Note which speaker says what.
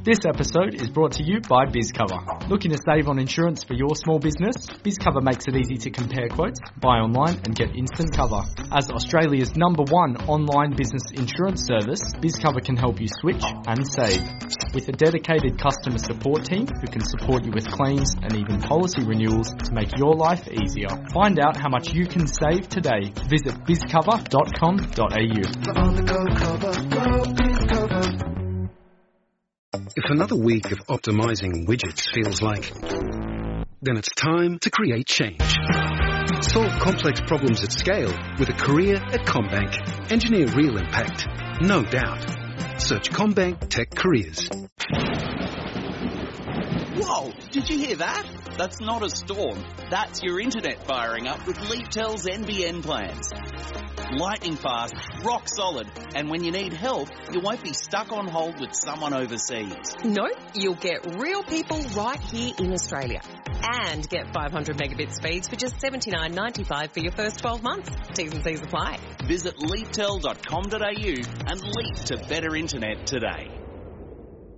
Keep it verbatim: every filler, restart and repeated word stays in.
Speaker 1: This episode is brought to you by BizCover. Looking to save on insurance for your small business? BizCover makes it easy to compare quotes, buy online and get instant cover. As Australia's number one online business insurance service, BizCover can help you switch and save. With a dedicated customer support team who can support you with claims and even policy renewals to make your life easier. Find out how much you can save today. Visit biz cover dot com dot a u.
Speaker 2: If another week of optimizing widgets feels like, then it's time to create change. Solve complex problems at scale with a career at CommBank. Engineer real impact, no doubt. Search CommBank Tech Careers.
Speaker 3: Whoa, did you hear that? That's not a storm. That's your internet firing up with LeapTel's N B N plans. Lightning fast, rock solid, and when you need help, you won't be stuck on hold with someone overseas.
Speaker 4: No, you'll get real people right here in Australia. And get five hundred megabit speeds for just seventy-nine ninety-five for your first twelve months. T's and C's apply.
Speaker 3: Visit leaptel dot com dot a u and leap to better internet today.